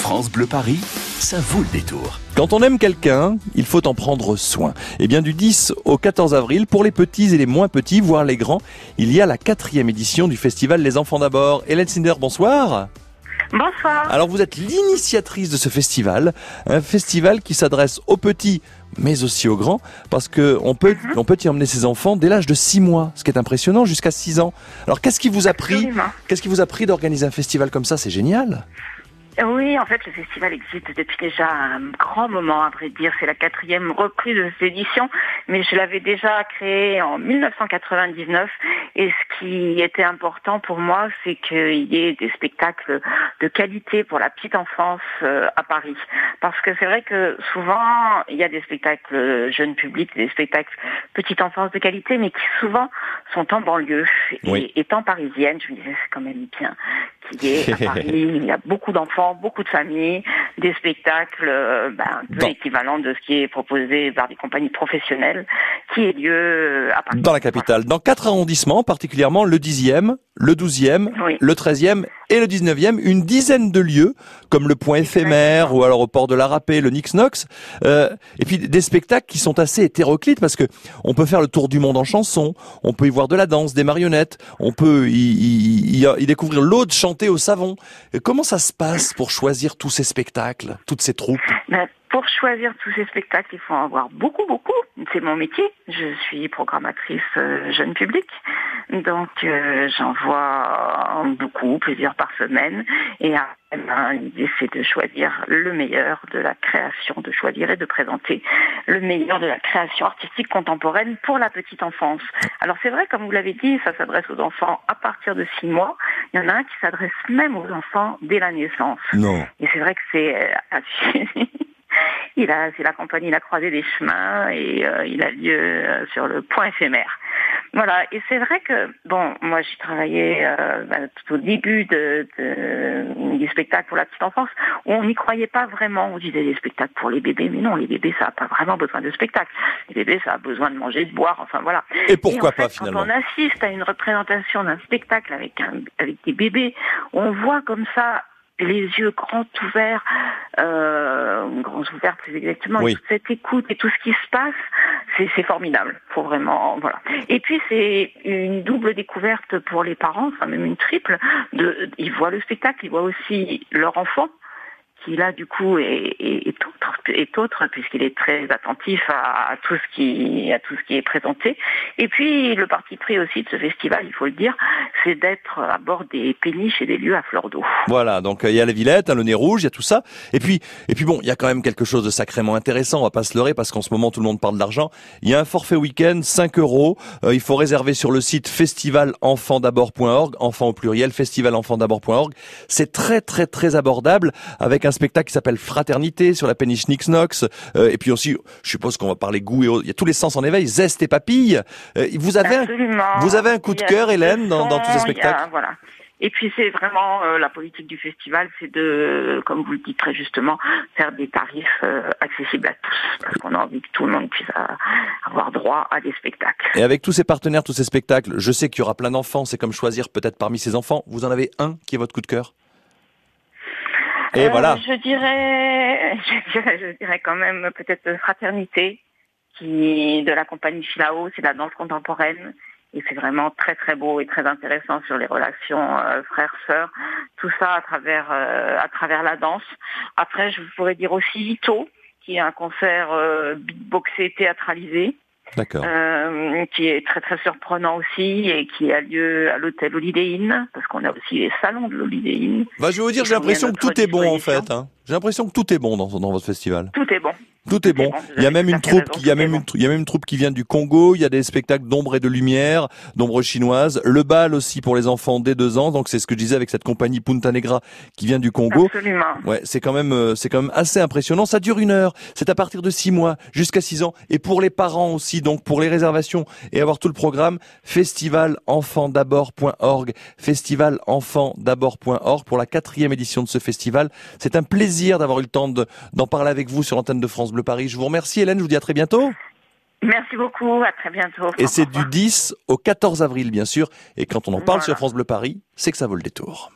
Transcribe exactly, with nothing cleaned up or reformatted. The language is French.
France Bleu Paris, ça vaut le détour. Quand on aime quelqu'un, il faut en prendre soin. Et bien du dix au quatorze avril, pour les petits et les moins petits, voire les grands, il y a la quatrième édition du festival Les Enfants d'abord. Hélène Sinder, bonsoir. Bonsoir. Alors vous êtes l'initiatrice de ce festival, un festival qui s'adresse aux petits mais aussi aux grands, parce que on peut, mm-hmm. on peut y emmener ses enfants dès l'âge de six mois, ce qui est impressionnant, jusqu'à six ans. Alors qu'est-ce qui vous a pris, Absolument. qu'est-ce qui vous a pris d'organiser un festival comme ça? C'est génial. Oui, en fait, le festival existe depuis déjà un grand moment, à vrai dire. C'est la quatrième reprise de cette édition, mais je l'avais déjà créé en dix-neuf cent quatre-vingt-dix-neuf. Et ce qui était important pour moi, c'est qu'il y ait des spectacles de qualité pour la petite enfance euh, à Paris. Parce que c'est vrai que souvent, il y a des spectacles jeunes publics, des spectacles petite enfance de qualité, mais qui souvent sont en banlieue. Oui. Et étant parisienne, je me disais, c'est quand même bien qu'il y ait à Paris, il y a beaucoup d'enfants, beaucoup de familles, des spectacles, euh, ben, un peu Dans... équivalent de ce qui est proposé par des compagnies professionnelles, qui ait lieu à Paris. Dans la capitale, dans quatre arrondissements, particulièrement le dixième, le douzième, Oui. le treizième et le dix-neuvième, une dizaine de lieux, comme le Point Éphémère ou alors au port de la Râpée, le Nix Nox, euh, et puis des spectacles qui sont assez hétéroclites parce que on peut faire le tour du monde en chanson, on peut y voir de la danse, des marionnettes, on peut y, y, y, y découvrir l'aude chantée au savon. Et comment ça se passe pour choisir tous ces spectacles, toutes ces troupes? Ben, pour choisir tous ces spectacles, il faut en avoir beaucoup, beaucoup. C'est mon métier. Je suis programmatrice euh, jeune public. Donc, euh, j'en vois beaucoup, plusieurs par semaine. Et après, ben, l'idée, c'est de choisir le meilleur de la création, de choisir et de présenter le meilleur de la création artistique contemporaine pour la petite enfance. Alors, c'est vrai, comme vous l'avez dit, ça s'adresse aux enfants à partir de six mois. Il y en a un qui s'adresse même aux enfants dès la naissance. Non. Et c'est vrai que c'est... Euh, Il a, c'est la compagnie La Croisée des Chemins et euh, il a lieu euh, sur le Point Éphémère. Voilà, et c'est vrai que, bon, moi j'ai travaillé euh, bah, tout au début de, de, du spectacle pour la petite enfance, où on n'y croyait pas vraiment. On disait des spectacles pour les bébés, mais non, les bébés ça n'a pas vraiment besoin de spectacle. Les bébés ça a besoin de manger, de boire, enfin voilà. Et pourquoi et en fait, pas finalement? Quand on assiste à une représentation d'un spectacle avec, un, avec des bébés, on voit comme ça les yeux grands ouverts, euh, grands ouverts plus exactement, oui. Et toute cette écoute et tout ce qui se passe, c'est, c'est formidable. Faut vraiment, voilà. Et puis c'est une double découverte pour les parents, enfin même une triple. De, ils voient le spectacle, ils voient aussi leur enfant, qui là du coup est, est, est autre, est autre puisqu'il est très attentif à, à tout ce qui, à tout ce qui est présenté. Et puis le parti pris aussi de ce festival, il faut le dire, c'est d'être à bord des péniches et des lieux à fleur d'eau. Voilà, donc il y a la Villette, hein, le Nez Rouge, il y a tout ça. Et puis, et puis bon, il y a quand même quelque chose de sacrément intéressant. On va pas se leurrer parce qu'en ce moment tout le monde parle d'argent. Il y a un forfait week-end, cinq euros. Euh, il faut réserver sur le site festival enfants d'abord point org, enfants au pluriel, festival enfants d'abord point org. C'est très très très abordable avec un spectacle qui s'appelle Fraternité sur la péniche Nix Nox. Euh, et puis aussi, je suppose qu'on va parler goût et autres. Il y a tous les sens en éveil, zeste et papille. Euh, vous avez, un, vous avez un coup de cœur, Hélène, dans, dans tous ces spectacles? A, voilà. Et puis c'est vraiment euh, la politique du festival, c'est de, comme vous le dites très justement, faire des tarifs euh, accessibles à tous, parce qu'on a envie que tout le monde puisse a, avoir droit à des spectacles. Et avec tous ces partenaires, tous ces spectacles, je sais qu'il y aura plein d'enfants, c'est comme choisir peut-être parmi ces enfants. Vous en avez un qui est votre coup de cœur? Et euh, voilà. Je dirais, je dirais, je dirais quand même peut-être Fraternité, qui de la compagnie Filao, c'est de la danse contemporaine. Et c'est vraiment très très beau et très intéressant sur les relations euh, frères-sœurs, tout ça à travers euh, à travers la danse. Après, je pourrais dire aussi Ito, qui est un concert euh, beatboxé théâtralisé. D'accord. Euh, qui est très très surprenant aussi et qui a lieu à l'hôtel Holiday Inn, parce qu'on a aussi les salons de l'Holiday Inn. Bah, je vais vous dire, j'ai l'impression que tout est bon en fait. Hein. J'ai l'impression que tout est bon dans, dans votre festival. Tout est bon. Tout est bon. Il y a même une troupe, qui, il y a même une, il y a même une troupe qui vient du Congo. Il y a des spectacles d'ombre et de lumière, d'ombre chinoise. Le bal aussi pour les enfants dès deux ans. Donc c'est ce que je disais avec cette compagnie Punta Negra qui vient du Congo. Absolument. Ouais, c'est quand même, c'est quand même assez impressionnant. Ça dure une heure. C'est à partir de six mois jusqu'à six ans. Et pour les parents aussi. Donc pour les réservations et avoir tout le programme, festival enfants d'abord point org, festival enfants d'abord point org pour la quatrième édition de ce festival. C'est un plaisir d'avoir eu le temps de, d'en parler avec vous sur l'antenne de France Bleu Paris. Je vous remercie Hélène, je vous dis à très bientôt. Merci beaucoup, à très bientôt. Et c'est du dix au quatorze avril bien sûr. Et quand on en parle Voilà. sur France Bleu Paris, c'est que ça vaut le détour.